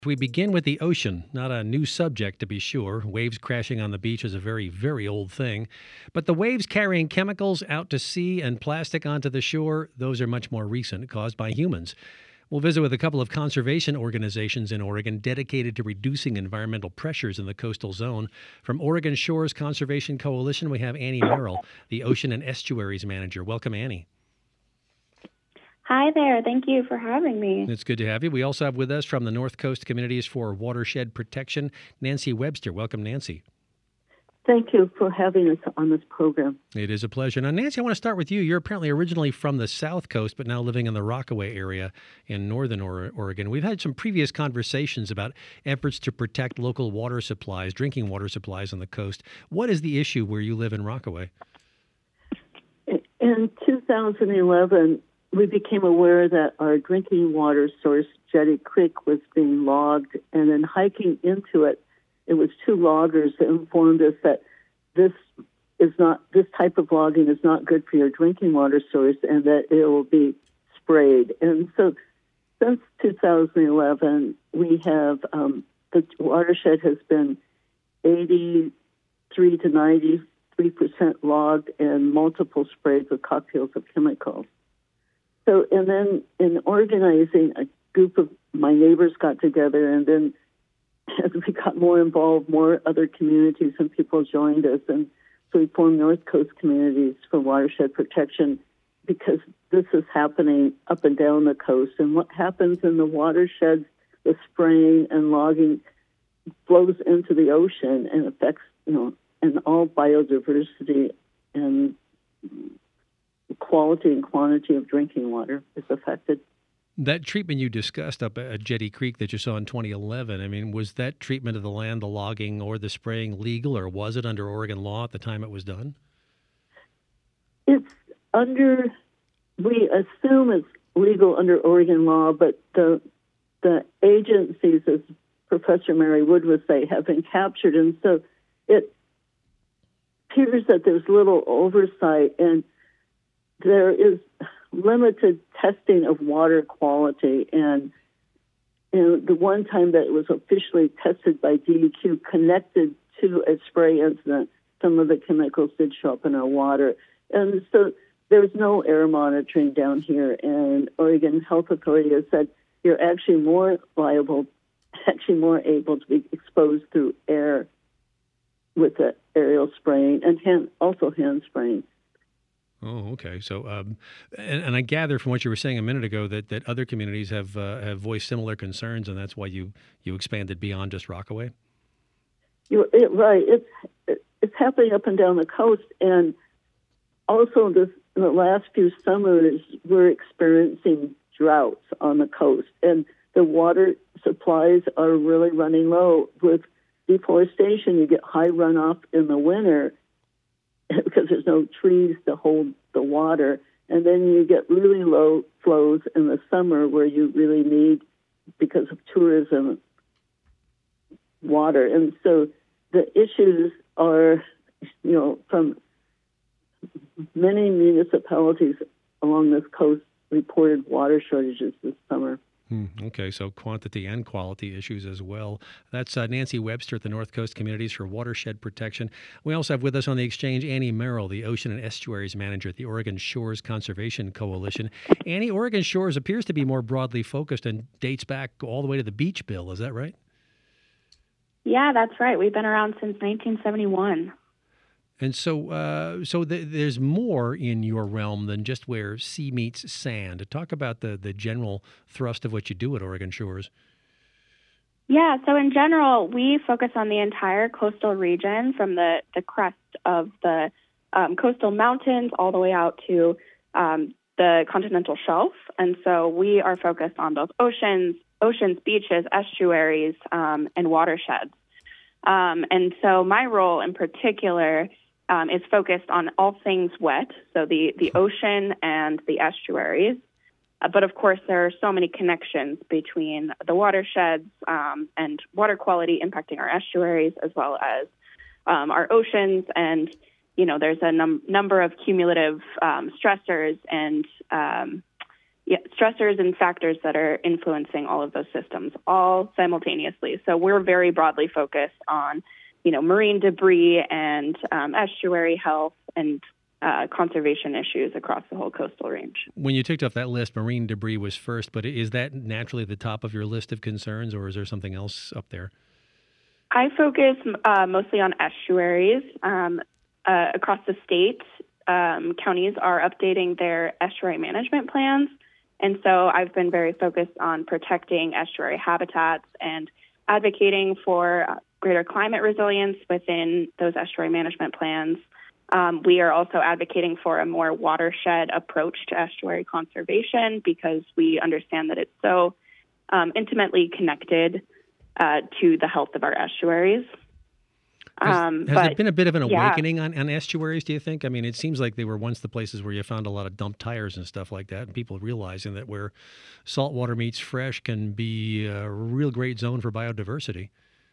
We begin with the ocean, not a new subject to be sure. Waves crashing on the beach is a very, very old thing. But the waves carrying chemicals out to sea and plastic onto the shore, those are much more recent, caused by humans. We'll visit with a couple of conservation organizations in Oregon dedicated to reducing environmental pressures in the coastal zone. From Oregon Shores Conservation Coalition, we have Annie Merrill, the Ocean and Estuaries Manager. Welcome, Annie. Hi there. Thank you for having me. It's good to have you. We also have with us from the North Coast Communities for Watershed Protection, Nancy Webster. Welcome, Nancy. Thank you for having us on this program. It is a pleasure. Now, Nancy, I want to start with you. You're apparently originally from the South Coast, but now living in the Rockaway area in northern Oregon. We've had some previous conversations about efforts to protect local water supplies, drinking water supplies on the coast. What is the issue where you live in Rockaway? In 2011, we became aware that our drinking water source, Jetty Creek, was being logged, and then hiking into it, it was two loggers that informed us that this type of logging is not good for your drinking water source, and that it will be sprayed. And so, since 2011, we have the watershed has been 83 to 93% logged and multiple sprays with cocktails of chemicals. So, and then in organizing, a group of my neighbors got together, and then as we got more involved, more other communities and people joined us, and so we formed North Coast Communities for Watershed Protection because this is happening up and down the coast. And what happens in the watersheds, the spraying and logging flows into the ocean and affects, and all biodiversity and quality and quantity of drinking water is affected. That treatment you discussed up at Jetty Creek that you saw in 2011, I mean, was that treatment of the land, the logging or the spraying legal, or was it under Oregon law at the time it was done? We assume it's legal under Oregon law, but the agencies, as Professor Mary Wood would say, have been captured, and so it appears that there's little oversight, and there is limited testing of water quality. And the one time that it was officially tested by DEQ connected to a spray incident, some of the chemicals did show up in our water. And so there's no air monitoring down here. And Oregon Health Authority has said you're actually more able to be exposed through air with the aerial spraying and also hand spraying. Oh, okay. So, and I gather from what you were saying a minute ago that other communities have voiced similar concerns, and that's why you expanded beyond just Rockaway. Right. It's happening up and down the coast, and also in the last few summers we're experiencing droughts on the coast, and the water supplies are really running low. With deforestation, you get high runoff in the winter because there's no trees to hold the water. And then you get really low flows in the summer where you really need, because of tourism, water. And so the issues are, from many municipalities along this coast reported water shortages this summer. Okay, so quantity and quality issues as well. That's Nancy Webster at the North Coast Communities for Watershed Protection. We also have with us on the exchange Annie Merrill, the Ocean and Estuaries Manager at the Oregon Shores Conservation Coalition. Annie, Oregon Shores appears to be more broadly focused and dates back all the way to the Beach Bill. Is that right? Yeah, that's right. We've been around since 1971. And so there's more in your realm than just where sea meets sand. Talk about the general thrust of what you do at Oregon Shores. Yeah, so in general, we focus on the entire coastal region from the crest of the coastal mountains all the way out to the continental shelf. And so we are focused on both oceans, beaches, estuaries, and watersheds. And so my role in particular is focused on all things wet, so the ocean and the estuaries. But of course, there are so many connections between the watersheds and water quality impacting our estuaries, as well as our oceans. And, there's a number of cumulative stressors and stressors and factors that are influencing all of those systems all simultaneously. So we're very broadly focused on, marine debris and estuary health and conservation issues across the whole coastal range. When you ticked off that list, marine debris was first, but is that naturally the top of your list of concerns, or is there something else up there? I focus mostly on estuaries. Across the state, counties are updating their estuary management plans. And so I've been very focused on protecting estuary habitats and advocating for greater climate resilience within those estuary management plans. We are also advocating for a more watershed approach to estuary conservation because we understand that it's so intimately connected to the health of our estuaries. Has there been a bit of an awakening on estuaries, do you think? I mean, it seems like they were once the places where you found a lot of dumped tires and stuff like that, and people realizing that where salt water meets fresh can be a real great zone for biodiversity.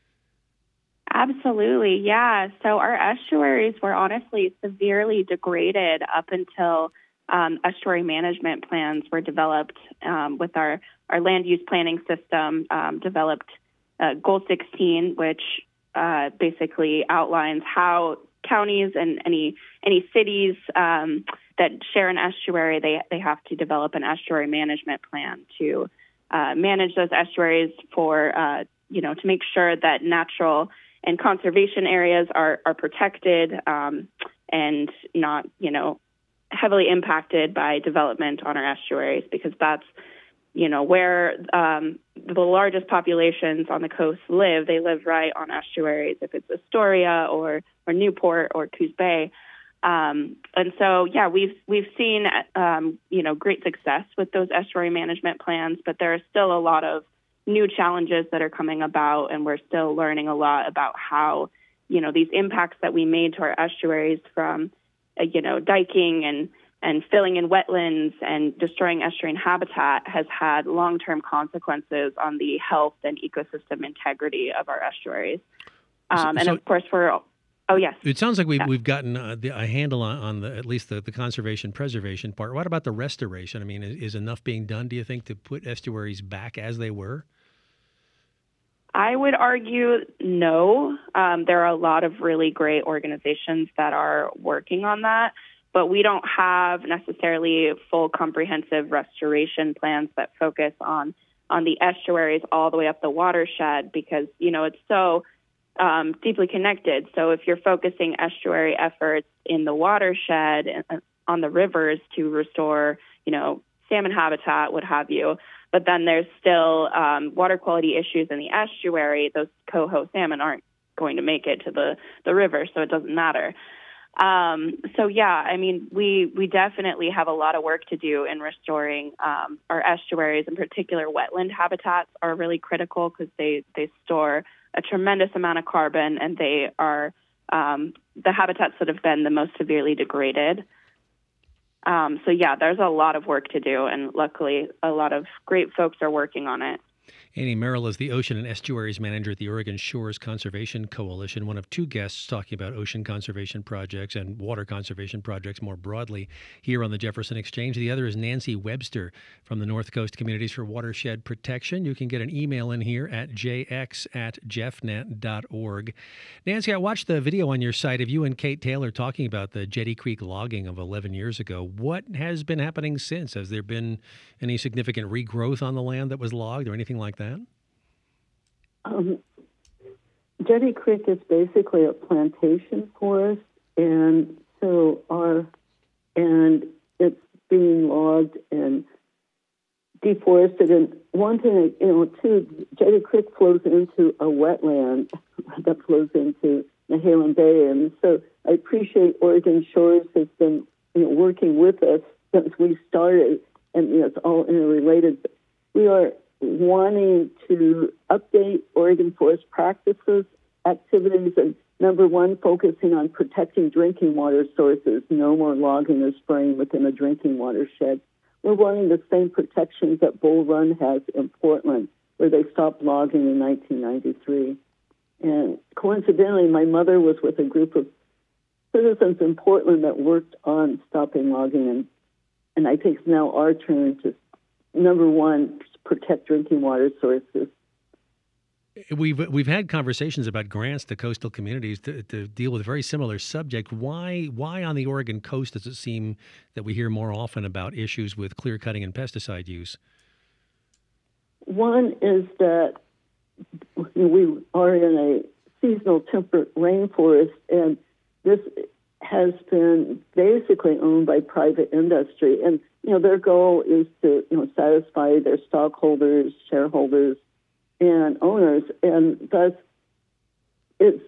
Absolutely, yeah. So our estuaries were honestly severely degraded up until estuary management plans were developed with our land use planning system, developed Goal 16, which basically outlines how counties and any cities that share an estuary, they have to develop an estuary management plan to manage those estuaries for, to make sure that natural and conservation areas are protected and not, heavily impacted by development on our estuaries, because that's where the largest populations on the coast live. They live right on estuaries, if it's Astoria or Newport or Coos Bay. And so, yeah, we've seen, great success with those estuary management plans, but there are still a lot of new challenges that are coming about, and we're still learning a lot about how, these impacts that we made to our estuaries from, diking and filling in wetlands and destroying estuarine habitat has had long-term consequences on the health and ecosystem integrity of our estuaries. Of course, yes. It sounds like we've gotten a handle on at least the conservation preservation part. What about the restoration? I mean, is enough being done, do you think, to put estuaries back as they were? I would argue no. There are a lot of really great organizations that are working on that, but we don't have necessarily full comprehensive restoration plans that focus on the estuaries all the way up the watershed because, it's so deeply connected. So if you're focusing estuary efforts in the watershed and on the rivers to restore, salmon habitat, what have you, but then there's still water quality issues in the estuary, those coho salmon aren't going to make it to the river, so it doesn't matter. We definitely have a lot of work to do in restoring our estuaries. In particular, wetland habitats are really critical because they store a tremendous amount of carbon, and they are the habitats that have been the most severely degraded. There's a lot of work to do, and luckily a lot of great folks are working on it. Annie Merrill is the Ocean and Estuaries Manager at the Oregon Shores Conservation Coalition, one of two guests talking about ocean conservation projects and water conservation projects more broadly here on the Jefferson Exchange. The other is Nancy Webster from the North Coast Communities for Watershed Protection. You can get an email in here at jx@jeffnet.org. Nancy, I watched the video on your site of you and Kate Taylor talking about the Jetty Creek logging of 11 years ago. What has been happening since? Has there been any significant regrowth on the land that was logged or anything like that? Jetty Creek is basically a plantation forest, and it's being logged and deforested. And one thing, Jetty Creek flows into a wetland that flows into Nehalem Bay, and so I appreciate Oregon Shores has been working with us since we started, and it's all interrelated. We are wanting to update Oregon forest practices, activities, and number one, focusing on protecting drinking water sources, no more logging or spraying within a drinking watershed. We're wanting the same protections that Bull Run has in Portland, where they stopped logging in 1993. And coincidentally, my mother was with a group of citizens in Portland that worked on stopping logging, and I think it's now our turn to number one, protect drinking water sources. We've had conversations about grants to coastal communities to deal with a very similar subject. Why on the Oregon coast does it seem that we hear more often about issues with clear cutting and pesticide use? One is that we are in a seasonal temperate rainforest, and this has been basically owned by private industry. And, their goal is to, satisfy their stockholders, shareholders, and owners. And thus, it's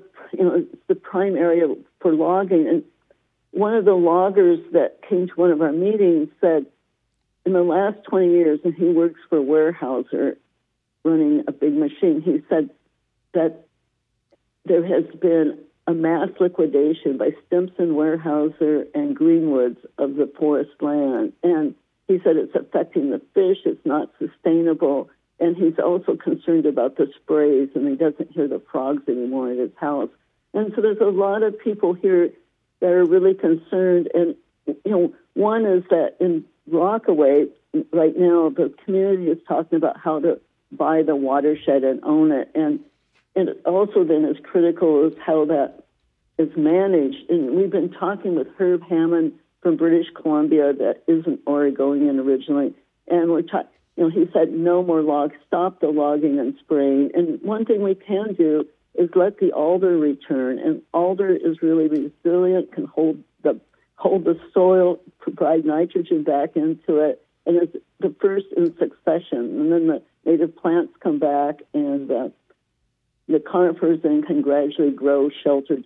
the prime area for logging. And one of the loggers that came to one of our meetings said, in the last 20 years, and he works for Weyerhaeuser, running a big machine, he said that there has been a mass liquidation by Stimson, Weyerhaeuser, and Greenwoods of the forest land. And he said it's affecting the fish, it's not sustainable, and he's also concerned about the sprays, and he doesn't hear the frogs anymore at his house. And so there's a lot of people here that are really concerned. And, one is that in Rockaway, right now, the community is talking about how to buy the watershed and own it. And also then is critical is how that is managed. And we've been talking with Herb Hammond from British Columbia that isn't Oregonian originally. And we're talking, he said no more logs, stop the logging and spraying. And one thing we can do is let the alder return. And alder is really resilient, can hold the soil, provide nitrogen back into it, and it's the first in succession. And then the native plants come back, and the conifers then can gradually grow sheltered,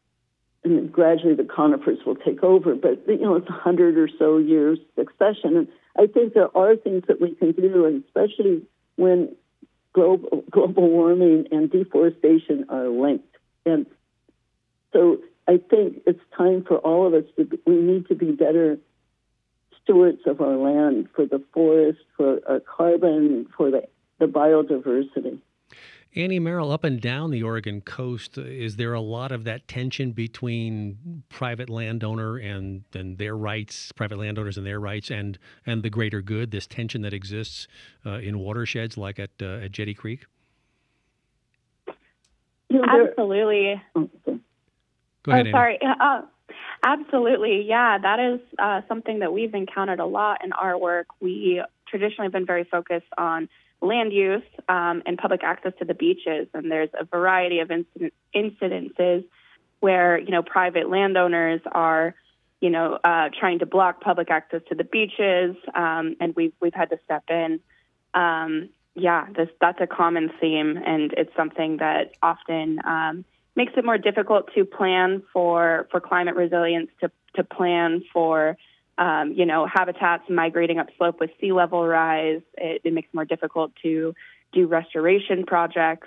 and gradually the conifers will take over. But, it's 100 or so years succession. And I think there are things that we can do, and especially when global warming and deforestation are linked. And so I think it's time for all of us we need to be better stewards of our land, for the forest, for our carbon, for the biodiversity. Annie Merrill, up and down the Oregon coast, is there a lot of that tension between private landowner and their rights, private landowners and their rights, and the greater good, this tension that exists in watersheds like at Jetty Creek? Absolutely. Go ahead, Annie. Sorry. Absolutely. Yeah, that is something that we've encountered a lot in our work. We traditionally have been very focused on land use and public access to the beaches. And there's a variety of incidences where, private landowners are, trying to block public access to the beaches. And we've had to step in. That's a common theme. And it's something that often makes it more difficult to plan for climate resilience, to plan for, habitats migrating upslope with sea level rise. It makes it more difficult to do restoration projects.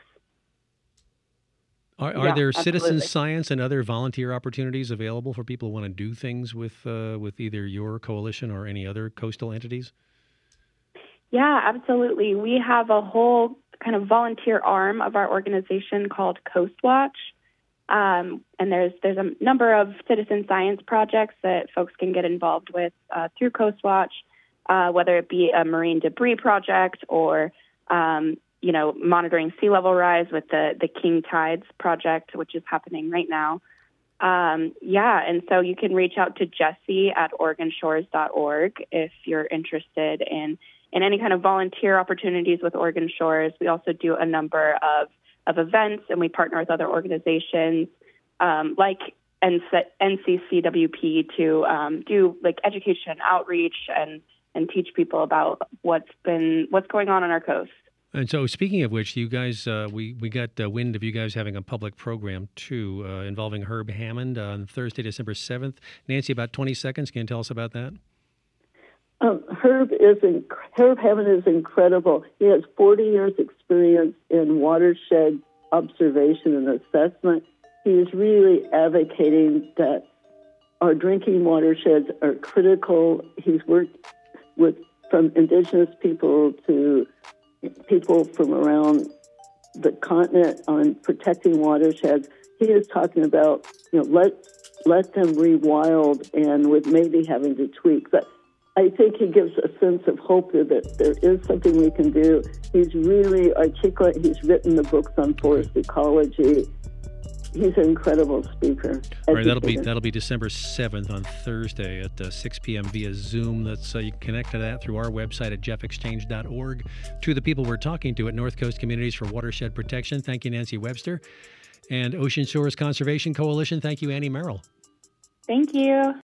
Are there citizen science and other volunteer opportunities available for people who want to do things with either your coalition or any other coastal entities? Yeah, absolutely. We have a whole kind of volunteer arm of our organization called Coast Watch. And there's a number of citizen science projects that folks can get involved with through Coast Watch, whether it be a marine debris project or, monitoring sea level rise with the King Tides project, which is happening right now. And so you can reach out to Jessie at OregonShores.org if you're interested in any kind of volunteer opportunities with Oregon Shores. We also do a number of events, and we partner with other organizations like NCCWP to do like education outreach and teach people about what's going on our coast. And so, speaking of which, you guys, we got wind of you guys having a public program too, involving Herb Hammond on Thursday, December 7th. Nancy, about 20 seconds. Can you tell us about that? Herb Hammond is incredible. He has 40 years experience in watershed observation and assessment. He is really advocating that our drinking watersheds are critical. He's worked from indigenous people to people from around the continent on protecting watersheds. He is talking about, let them rewild, and with maybe having to tweak. But I think he gives a sense of hope that there is something we can do. He's really articulate. He's written the books on forest ecology. He's an incredible speaker. All right, that'll be December 7th on Thursday at 6 p.m. via Zoom. That's you can connect to that through our website at jeffexchange.org. To the people we're talking to at North Coast Communities for Watershed Protection, thank you, Nancy Webster. And Ocean Shores Conservation Coalition, thank you, Annie Merrill. Thank you.